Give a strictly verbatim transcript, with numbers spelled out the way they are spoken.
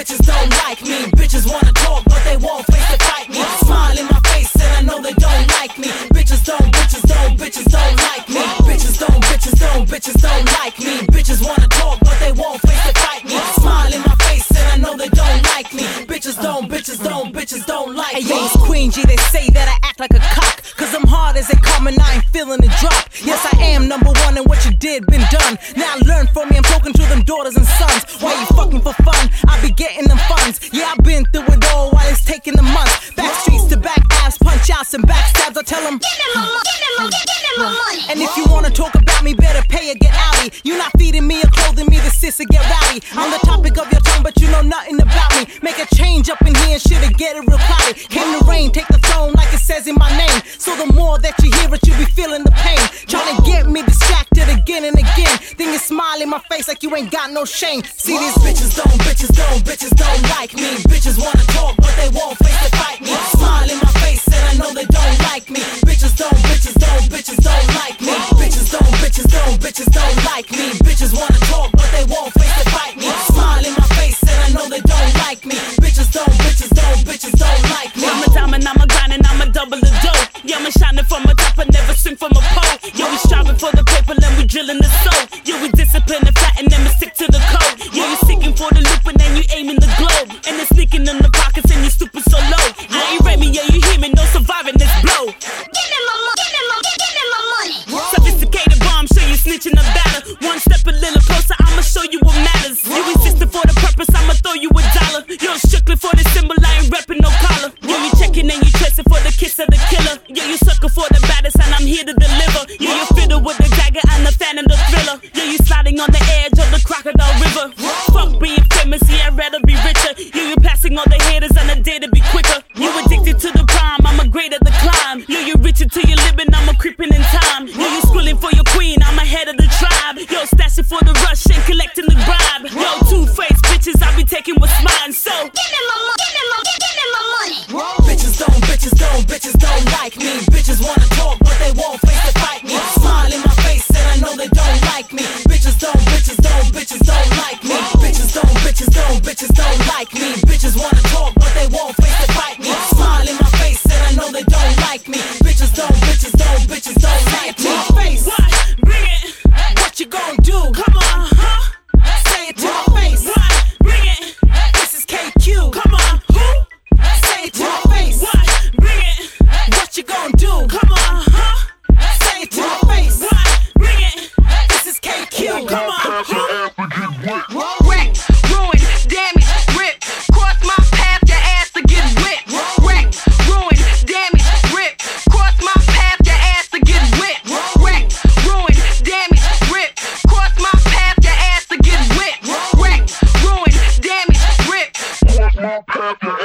bitches don't like me. Bitches wanna talk, but they won't face to fight me. Smile in my face and I know they don't like me. Bitches don't, bitches don't, bitches don't like me. Bitches don't, bitches don't, bitches don't like me. Bitches wanna talk, but they won't face to fight me. Smile in my face and I know they don't like me. Bitches don't, bitches don't, bitches don't like me. Hey, yo, it's Queen G, they say that I act like a cock, cause I'm hard as they come and I ain't feeling the drop. Yes, I am number one and what you did been done. Now learn from me, I'm talking to them daughters and sons. Why you fucking for fun? I be getting them funds. Yeah, I've been through it all while it's taking the months. Back streets to back ass, punch outs and backstabs. I tell them, get them my money, get them my, get them my money. And if you wanna talk about me, better pay or get outy. You not feeding me or clothing me, the sister get rowdy. I'm the topic of your tongue, but you know nothing about me. Make a change up in here and shit'll get it real cloudy. Came to rain, take the throne like it says in my name. So the more that you hear it, you be feeling the pain. Trying to get me distracted again and again. Then you smile in my face like you ain't got no shame. See these bitches don't, bitches don't, bitches don't like me. Bitches wanna talk, but they won't face to fight me. Smile in my face and I know they don't like me. Bitches don't, bitches don't, bitches don't like me. Bitches don't, bitches don't, bitches don't like me. Bitches wanna talk, but they won't face to fight me. Smile in my face and I know they don't like me. Bitches don't, bitches don't, bitches don't like me. I'm a diamond, I'm a grinding, I'm a double the dough. Yeah, I'm a shining from a top, I never swing from a pole. Yo, we striving for the paper, then we drilling the soul. Yo, we discipline and flat and then we stick to the code. Yo, you seeking for the loop and then you aiming the globe. And then sneaking in the pockets and you stupid so low. I ain't ready, yeah, you hear me, no surviving this blow. Get them my money, get them my, get them my money. Sophisticated bomb, show you snitching about it. One step a little closer, I'ma show you what matters. You existed for the purpose, I'ma throw you a dollar. Yo, strictly for the symbol, I ain't reppin' no collar. Yo, you checking and you tracing for the kiss of the killer. Yo, you sucker for the baddest and I'm here to deliver. Yo, you fiddle with the dagger and the fan and the thriller. Yo, you sliding on the edge of the crocodile river. Fuck being famous, yeah, I'd rather be richer. Yo, you passing all the haters and I dare to be quicker. You addicted to the prime, I'm a great at the climb. Yo, you reaching to your living, I'm a creeping in time. Yo, you schooling for your queen, I'm ahead of the tribe. Yo, stashing for the rush and collecting the bribe. Yo, two-faced bitches, I be taking what's mine, so get them my money, get them my, get them my money. Bitches don't, bitches don't, bitches don't like me. Bitches wanna talk, but they won't face to fight me. Smile in my face and I know they don't like me. Bitches don't, bitches don't, bitches don't like me. Bitches don't, bitches don't, bitches don't like me. Bitches wanna talk, but they won't face to fight me. Smile in my face and I know they don't like me. Bitches don't, bitches don't, bitches don't like me. face. what? Bring it, What you gon' do? come on, huh? Say it to my face. What? Bring it, This is K Q. come on, who? Say it to my face. What? Bring it, What you gon' do? come on, huh? Say it to my face. What? Bring it, This is K Q. come on, who? Wrecked, ruined, damaged, ripped. Cross my path, your ass to get whipped. Wrecked, ruined, damaged, ripped. Cross my path, your ass to get whipped. Wrecked, ruined, damaged, ripped. Cross my path, your ass to get whipped. Wrecked, ruined, damaged, ripped. Cross my path, your